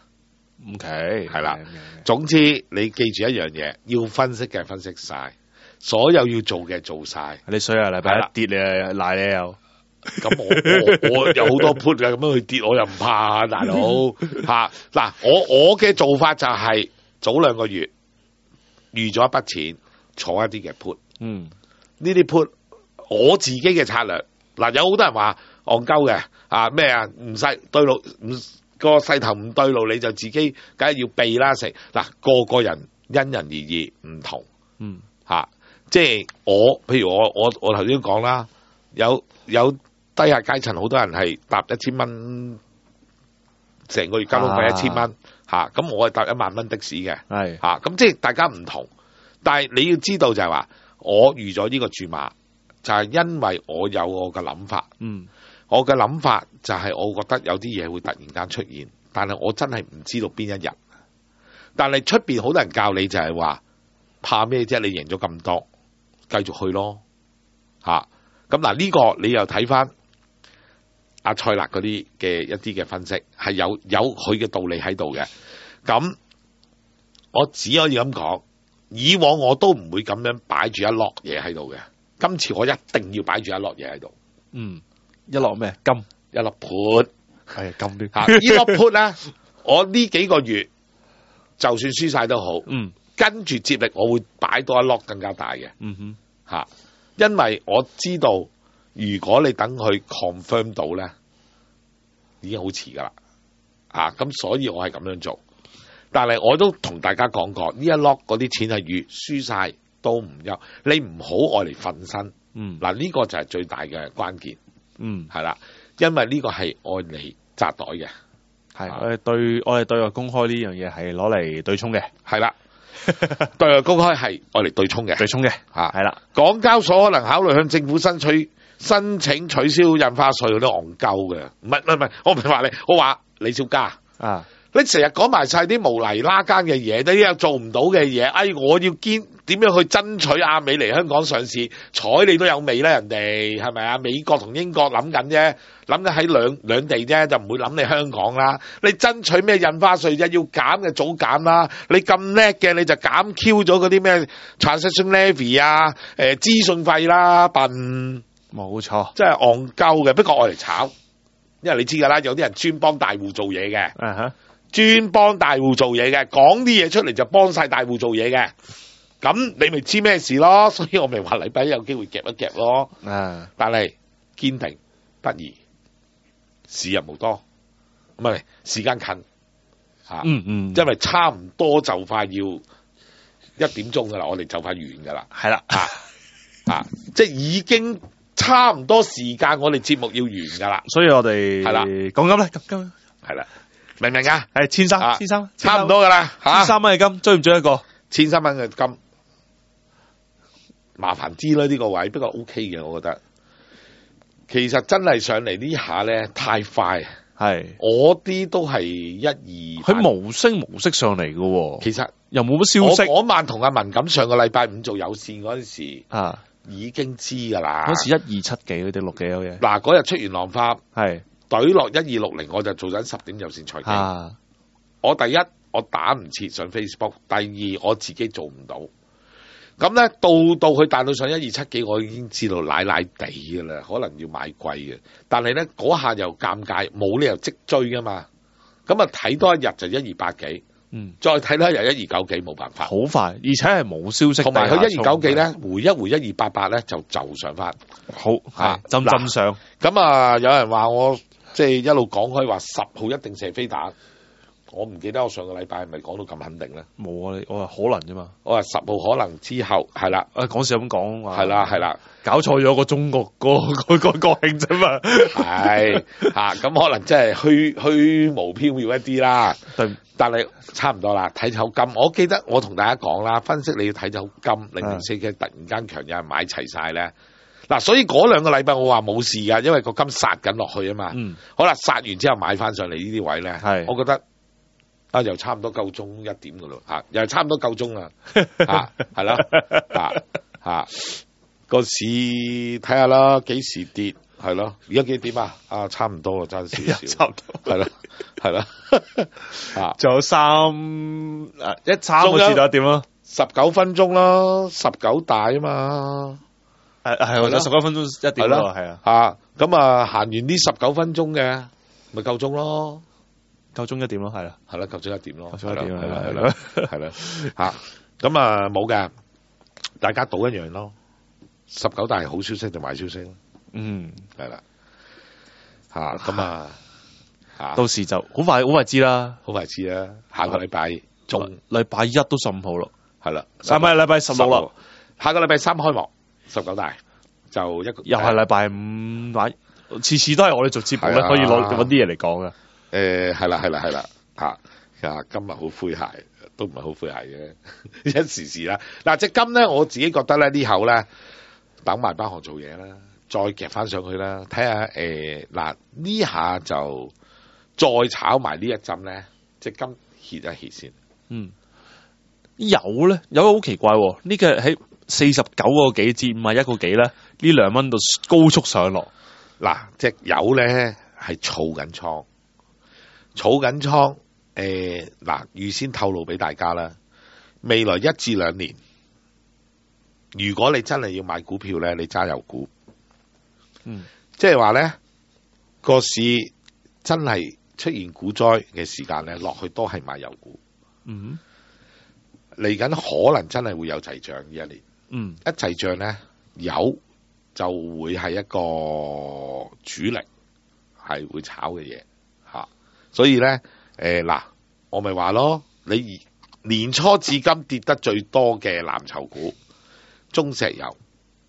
，OK， 係啦，總之你記住一樣嘢，要分析嘅分析晒。所有要做嘅做晒，你衰啊！禮拜一跌你賴你又，咁我有好多 put 嘅，咁樣去跌我又唔怕啊，大佬嚇嗱！我嘅做法就係早2個月預咗一筆錢坐一啲嘅 put，呢啲 put 我自己嘅策略嗱，有好多人話戇鳩嘅咩啊，唔使對路，個勢頭唔對路你就自己梗係要避啦食嗱，個人因人而異唔同，即係譬如我頭先講啦，有低下階層，好多人係搭1000蚊，成個月交通費1000蚊咁我係搭1萬蚊的士嘅，咁即係大家唔同，但係你要知道就係話，我預咗呢個注碼，就係因為我有我嘅諗法，我嘅諗法就係我覺得有啲嘢會突然間出現，但係我真係唔知道邊一日，但係出邊好多人教你就係話怕咩啫？你贏咗咁多。繼續去咯，咁嗱呢個你又睇翻阿蔡立嗰啲嘅一啲嘅分析，係有佢嘅道理喺度嘅。咁我只可以咁講，以往我都唔會咁樣擺住一落嘢喺度嘅，今次我一定要擺住一落嘢喺度。 一落咩？金一落 put 係金啲呢落 put 咧，我呢幾個月就算輸晒都好。跟住接力，我會擺多一 lock 更加大嘅，因為我知道如果你等佢 confirm 到咧，已經好遲噶啦，咁所以我係咁樣做。但係我都同大家講過，呢一 lock 嗰啲錢係預輸晒都唔憂，你唔好愛嚟瞓身。嗱呢個就係最大嘅關鍵。係啦，因為呢個係愛嚟扎袋嘅。係我哋對外公開呢樣嘢係攞嚟對沖嘅。係啦。 對外公開係愛嚟對沖嘅， 係啦。 港交所可能考慮向政府申請取消印花稅嗰啲戇鳩嘅，唔係，我唔係話你，我話李小加你成日講埋晒啲無厘拉更嘅嘢，你又做唔到嘅嘢，我要點樣去爭取亞美嚟香港上市，睬你都有味啦，人哋係咪啊？美國同英國諗緊啫，諗緊喺兩地啫，就唔會諗你香港啦。你爭取咩印花稅啫？要減嘅早減啦。你咁叻嘅你就減 Q 咗嗰啲咩 transaction levy 啊，資訊費啦，笨， 冇錯， 真係戇鳩嘅。不過我嚟炒，因為你知㗎啦，有啲人專幫大戶做嘢嘅，專幫大戶做嘢嘅，講啲嘢出嚟就幫晒大戶做嘢嘅。咁你咪知咩事咯？所以我咪話禮拜一有機會夾一夾咯。但係堅定不移，時日無多，唔係時間近嚇，因為差唔多就快要1點鐘噶啦，我哋就快完噶啦， 係啦， 即係已經差唔多時間，我哋節目要完噶啦， 所以我哋係啦講金咧，金係啦，明唔明啊？ 係千三， 差唔多噶啦嚇 ，13蚊嘅金追唔追一個 ？13蚊嘅金。麻煩啲啦呢個位，不過 OK 嘅，我覺得。其實真係上嚟呢下咧太快， 係我啲都係1、2， 佢無聲無息上嚟嘅喎。 其實又冇乜消息。 我嗰晚同阿文錦上個禮拜五做有線嗰陣時，已經知㗎啦。 嗰時127幾嗰啲6幾好嘢。 嗱嗰日出完浪花， 係懟落1260，我就做緊10點有線財經。我第一我打唔切上 Facebook， 第二我自己做唔到。咁咧，到佢彈到上127幾，我已經知道奶奶地㗎啦，可能要買貴嘅。但係咧嗰下又尷尬，冇理由即追㗎嘛。咁啊睇多一日就128幾，再睇多一日129幾，冇辦法。 好快，而且係冇消息。 同埋佢129幾咧，回一回128咧就上翻。 好係浸上。 咁啊，有人話我即係一路講開話10號一定射飛彈。我唔記得我上個禮拜係咪講到咁肯定咧？冇啊， 我話可能啫嘛。 我話10號可能之後係啦。 講笑咁講話。 係啦， 搞錯咗個中國個國慶啫嘛。 係咁可能真係虛無縹緲一啲啦。但係差唔多啦。睇走金，我記得我同大家講啦，分析你要睇走金004嘅突然間強，有人買齊晒咧。嗱，所以嗰2個禮拜我話冇事㗎，因為個金殺緊落去啊嘛。好啦，殺完之後買翻上嚟呢啲位咧，我覺得。又差唔多夠鐘1點噶咯，又係差唔多夠鐘啦，係啦，個市睇下啦，幾時跌係咯？而家幾點啊？差唔多啊，爭少少，差唔多，係啦， 仲有3個字就1點咯 ，19分鐘咯，19大啊嘛， 係或者19分鐘1點咯，係啊，咁啊行完呢19分鐘嘅，咪夠鐘咯。 夠鐘1點咯，係啦， 夠鐘1點咯， 係啦， 咁啊冇嘅，大家賭一樣咯。19大係好消息定壞消息咯？係啦，咁啊， 到時就好快知啦， 下個禮拜中， 禮拜1都15號咯， 係啦， 係咪禮拜16啦？ 下個禮拜3開幕，19大就一個， 又係禮拜5玩，次次都係我哋做節目咧，可以揾啲嘢嚟講噶。 係啦，今日好詼諧，都唔係好詼諧嘅，一時啦。嗱，隻金咧，我自己覺得咧呢口咧，等埋班學做嘢啦，再夾翻上去啦，睇下嗱呢下就再炒埋呢一針咧，隻金歇一歇先。 有咧，有個好奇怪，呢個喺49個幾至51個幾咧，呢2蚊度高速上落。 嗱，隻油咧係儲緊倉。嗱，預先透露俾大家啦。未來1至2年，如果你真係要買股票咧，你揸油股，即係話咧個市真係出現股災嘅時間咧，落去都係買油股。嚟緊可能真係會有滯脹呢一年。一滯脹咧，油就會係一個主力，係會炒嘅嘢。所以咧，嗱，我咪話咯，你年初至今跌得最多嘅藍籌股，中石油，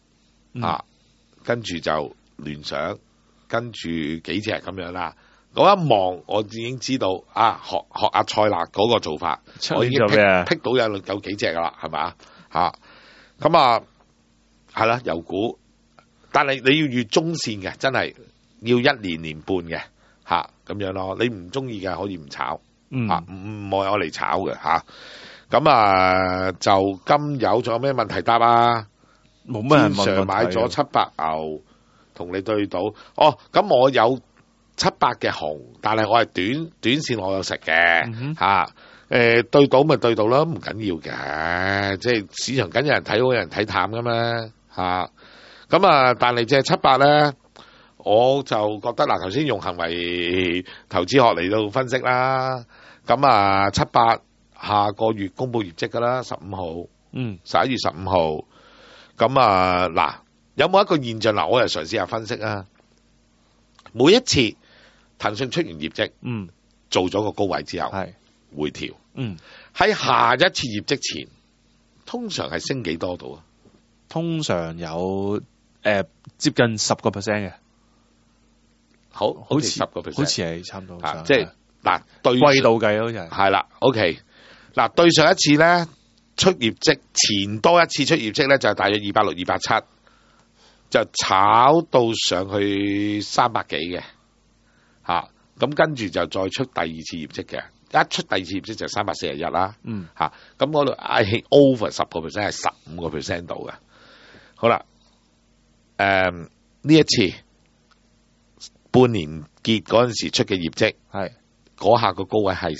跟住就聯想，跟住幾隻咁樣啦。嗰一望，我已經知道學阿蔡立嗰個做法，我已經剔到有幾隻噶啦，係咪？咁係啦，油股，但係你要越中線嘅，真係要1年半嘅。咁樣咯，你唔中意嘅可以唔炒，唔係我嚟炒嘅。 咁啊，就金友仲有咩問題答啊？ 冇咩人問天上買問題咗700牛，同你對賭。哦，咁我有700嘅紅，但係我係短線我有食嘅嚇。對賭咪對賭啦，唔緊要嘅，即係市場緊有人睇好，有人睇淡噶嘛嚇。咁啊，但係隻700咧，我就覺得嗱，頭先用行為投資學嚟到分析啦。咁啊，700下個月公佈業績噶啦，15號，11月15號。咁啊，嗱，有冇一個現象嗱？我又嘗試下分析啊。每一次騰訊出完業績，做咗個高位之後，回調，喺下一次業績前，通常係升幾多度啊？ 通常有接近10%嘅， 好似10%， 好似係差唔多。 即係嗱，對季度計好似係啦。OK， 嗱，對上一次咧出業績前多一次出業績咧，就係大約260、270，就炒到上去300幾嘅嚇。咁跟住就再出第二次業績嘅，一出第二次業績就341啦。嚇，咁嗰度係 over 10%，係15% 度嘅。好啦，呢一次半年結嗰陣時出嘅業績，係嗰下個高位係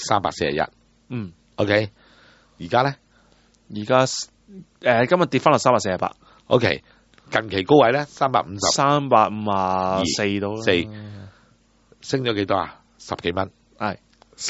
341。OK， 而家咧，今日跌翻落348。 OK， 近期高位咧350、 354到啦，4 升咗幾多啊？10幾蚊，係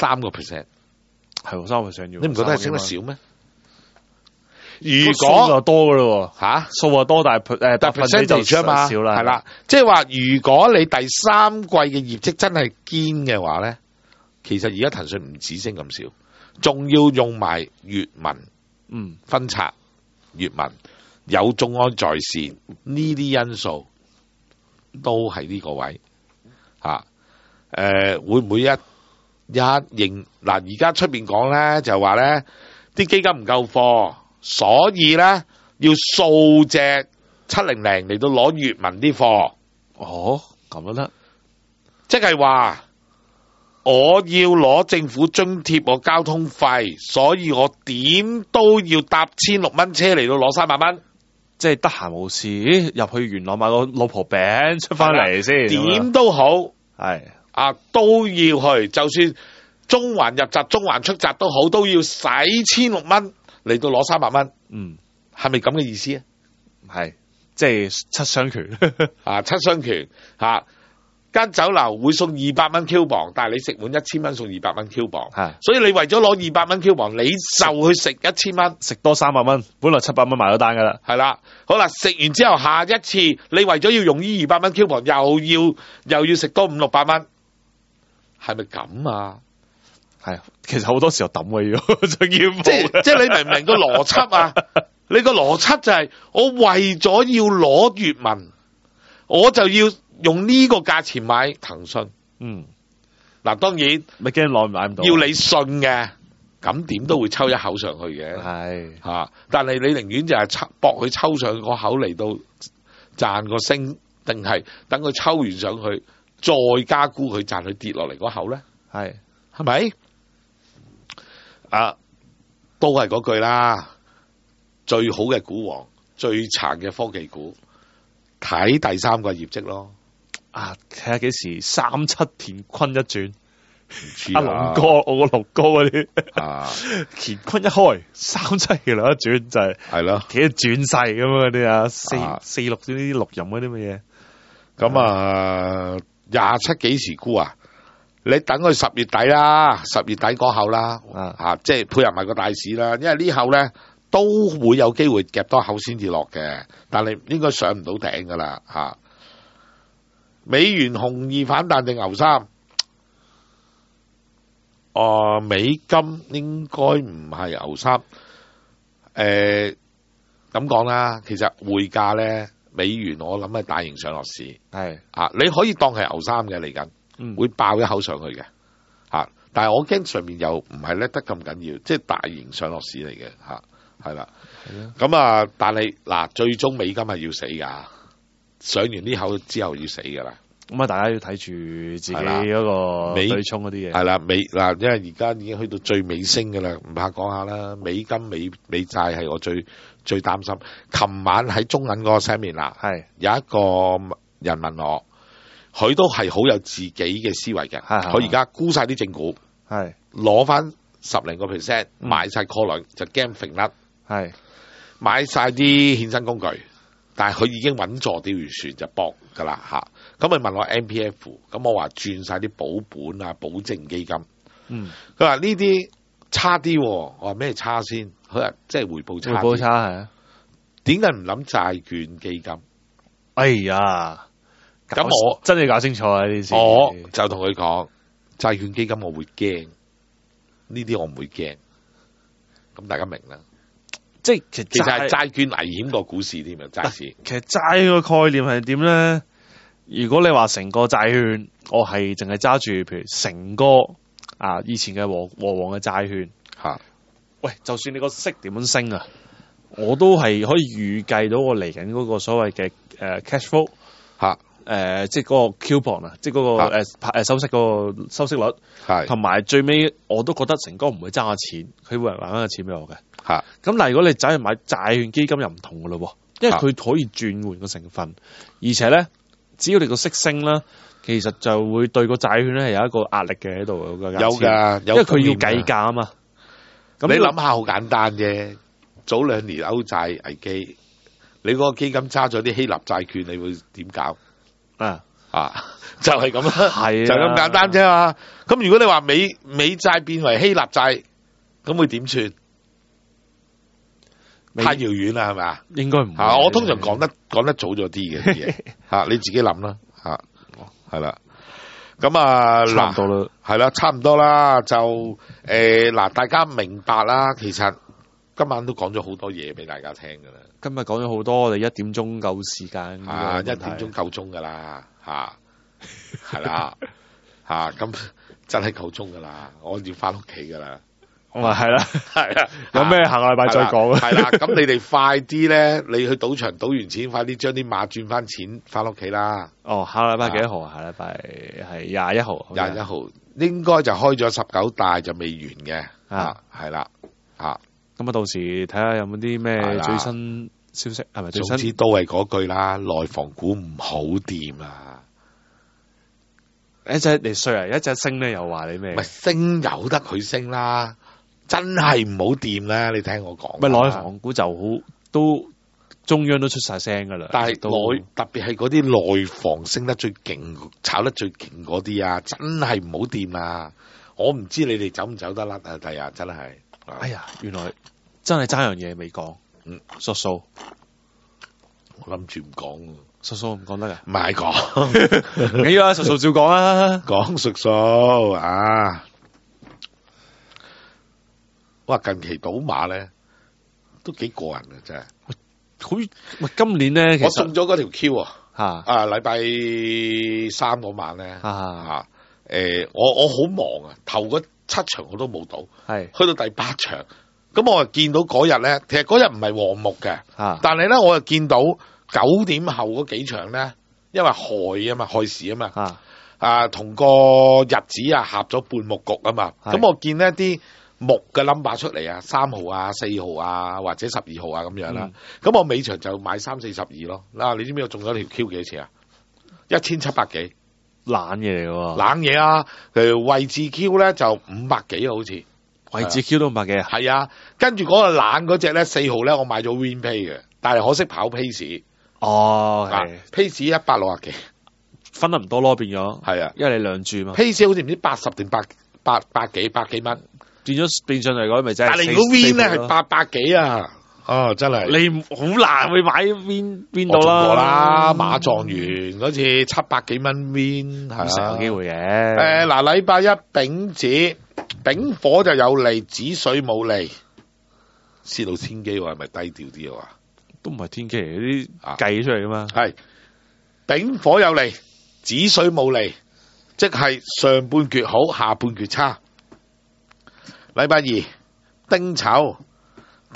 3%， 係3%要。 你唔覺得係升得少咩？ 如果數就多噶咯喎， 數就多，但係%就少啦， 係啦，即係話如果你第三季嘅業績真係堅嘅話咧，其實而家騰訊唔止升咁少，仲要用埋粵文，分拆粵文有眾安在線呢啲因素，都係呢個位嚇。會唔會一認嗱？而家出邊講咧就話咧啲基金唔夠貨。所以咧，要數隻700嚟到攞粵文啲貨。 哦，咁都得， 即係話我要攞政府津貼我交通費，所以我點都要搭1600蚊車嚟到攞300蚊。 即係得閒冇事入去元朗買個老婆餅出翻嚟先， 點都好係啊，都要去，就算中環入閘、中環出閘都好，都要使1600蚊。嚟到攞300蚊，係咪咁嘅意思啊？ 係，即係七傷拳啊！七傷拳嚇，間酒樓會送200蚊 Q 磅，但係你食滿1000蚊送200蚊 Q 磅，所以你為咗攞200蚊 Q 磅，你就去食1000蚊， 食多300蚊，本來700蚊埋咗單噶啦， 係啦。好啦，食完之後下一次你為咗要用呢200蚊 Q 磅，又要食多500-600蚊，係咪咁啊？ 係，其實好多時候抌嘅要，仲要即係你明唔明個邏輯啊？你個邏輯就係我為咗要攞粵文，我就要用呢個價錢買騰訊。嗱，當然咪驚耐買唔到， 要你信嘅，咁點都會抽一口上去嘅。係嚇，但係你寧願就係搏佢抽上個口嚟到賺個升，定係等佢抽完上去再加沽佢賺佢跌落嚟嗰口咧？係咪？都係嗰句啦，最好嘅股王，最殘嘅科技股，睇第三個業績咯。 睇下幾時37乾坤一轉，阿龍哥，我個龍哥嗰啲，乾坤一開37乾隆一轉就係咯，幾轉勢咁嗰啲啊，46呢啲錄音嗰啲乜嘢， 咁27幾時沽啊？你等佢10月底啦，10月底嗰後啦，即係配合埋個大市啦，因為呢後咧都會有機會夾多口先至落嘅，但係應該上唔到頂噶啦嚇。美元紅二反彈定牛三？美金應該唔係牛三。咁講啦，其實匯價咧，美元我諗係大型上落市，你可以當係牛三嘅嚟緊。會爆一口上去嘅但係我驚上面又唔係叻得咁緊要，即係大型上落市嚟嘅係啦。咁但係嗱，最終美金係要死噶，上完呢口之後要死噶啦。 咁啊，大家要睇住自己嗰個對沖嗰啲嘢。 係啦，因為而家已經去到最尾聲㗎啦，唔怕講下啦。美金、美債係我最擔心。琴晚喺中銀嗰個 seminar 係有一個人問我，佢都係好有自己嘅思維嘅。佢而家沽晒啲正股，係攞翻10零個 percent 買晒 call 輪，就驚揈甩。係買晒啲衍生工具。但係佢已經穩坐釣魚船就搏㗎啦嚇，咁佢問我 MPF， 咁我話轉晒啲保本啊保證基金，佢話呢啲差啲，我話咩差先？佢話即係回報差，回報差係啊，點解唔諗債券基金？哎呀，咁我真係搞清楚啊呢啲事， 我就同佢講債券基金我會驚，呢啲我唔會驚，咁大家明啦。即係其實係債券危險過股市添啊！債市其實債個概念係點咧？如果你話成個債券，我係淨係揸住，譬如成哥啊，以前嘅和黃嘅債券嚇。喂，就算你個息點樣升啊，我都係可以預計到我嚟緊嗰個所謂嘅cash flow 嚇。即係嗰個 coupon 啊，即係嗰個收息嗰個收息率，係同埋最尾我都覺得成哥唔會爭我錢，佢會還翻個錢俾我嘅。咁但係如果你走去買債券基金又唔同噶咯，因為佢可以轉換個成分，而且咧只要你個息升啦，其實就會對個債券咧係有一個壓力嘅喺度嘅。有㗎，因為佢要計價啊嘛。 咁你諗下好簡單啫，早2年歐債危機，你嗰個基金揸咗啲希臘債券，你會點搞？就係咁啦，係就咁簡單啫嘛。咁如果你話美債變為希臘債，咁會點算？太遙遠啦，係咪啊？ 應該唔會。 我通常講得早咗啲嘅嘢嚇，你自己諗啦嚇，係啦。咁啊， 差唔多啦， 係啦，差唔多啦。就嗱，大家明白啦。其實今晚都講咗好多嘢俾大家聽㗎啦。 今日講咗好多，我哋1點鐘夠時間。 1點鐘夠鐘㗎啦，係啦，咁真係夠鐘㗎啦。我要翻屋企㗎啦。 係啦，係啊，有咩下個禮拜再講啊？ 係啦，咁你哋快啲咧，你去賭場賭完錢，快啲將啲馬轉翻錢翻屋企啦。 哦，下個禮拜幾多號啊？下禮拜係21號。 21號應該就開咗19大就未完嘅，係啦， 咁啊，到時睇下有冇啲咩最新消息，係咪最新？ 總之都係嗰句啦，內房股唔好掂啊！ 一隻你衰啊，一隻升咧又話你咩？ 咪升由得佢升啦。真係唔好掂啦！你聽我講， 咪內房股就好，都中央都出晒聲噶啦。 但係特別係嗰啲內房升得最勁、炒得最勁嗰啲啊，真係唔好掂啊！我唔知你哋走唔走得甩啊！第日真係， 哎呀，原來真係爭樣嘢未講，叔叔， 我諗住唔講， 叔叔唔講得噶， 唔係講， 唔緊要啊，叔叔照講啊， 講叔叔啊。哇！近期賭馬咧都幾過癮嘅，真係。 好，喂，今年咧，其實我中咗嗰條 Q 禮拜3嗰晚咧，我好忙啊，頭嗰7場我都冇賭，去到第8場，咁我就見到嗰日咧，其實嗰日唔係黃木嘅，但係咧我又見到9點後嗰幾場咧，因為亥時啊嘛，同個日子合咗半木局啊嘛，咁我見呢啲木嘅 number 出嚟啊，3號啊、4號啊，或者12號啊咁樣啦。咁我尾場就買3、4、12咯。嗱，你知唔知我中咗條 Q 幾多錢啊？1700幾， 冷嘢嚟喎。 冷嘢啊！位置 Q 咧就500幾啊，好似位置 Q 都500幾啊。 係啊，跟住嗰個冷嗰隻咧4號咧，我買咗 WinPay 嘅，但係可惜跑 pace。 哦，係 pace 160幾， 分得唔多咯，變咗。係啊，因為你兩注嘛。 pace 好似唔知80定百幾蚊。 變相嚟講咪真係， 但係你個 win 咧係800幾啊！哦，真係你好難去買 win 到啦。 我中過啦，馬狀元嗰次700幾蚊 win 係成有機會嘅。 嗱，禮拜一丙子丙火就有利，子水冇利。司徒千機係咪低調啲啊？ 都唔係天機嚟，啲計出嚟噶嘛。 係丙火有利，子水冇利，即係上半橛好，下半橛差。禮拜二丁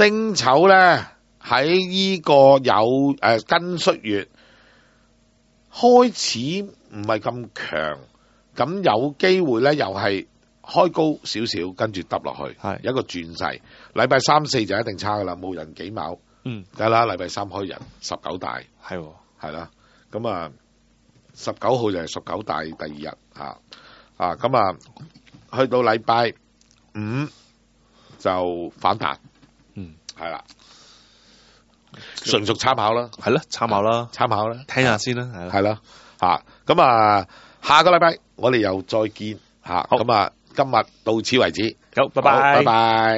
丑咧喺呢個有庚戌月開始唔係咁強，咁有機會咧又係開高少少，跟住揼落去， 係有一個轉勢。禮拜3、4就一定差噶啦，冇人幾卯，梗啦。禮拜3開人19大，係啦，咁啊19號就係19大第2日咁啊去到禮拜5就反彈，係啦，純屬參考啦， 係啦，參考啦，聽下先啦， 係啦，咁啊下個禮拜我哋又再見咁啊今日到此為止， 好，拜拜， 拜拜。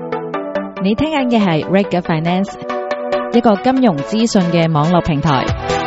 你聽緊嘅係 Reg Finance，一個金融資訊嘅網絡平台。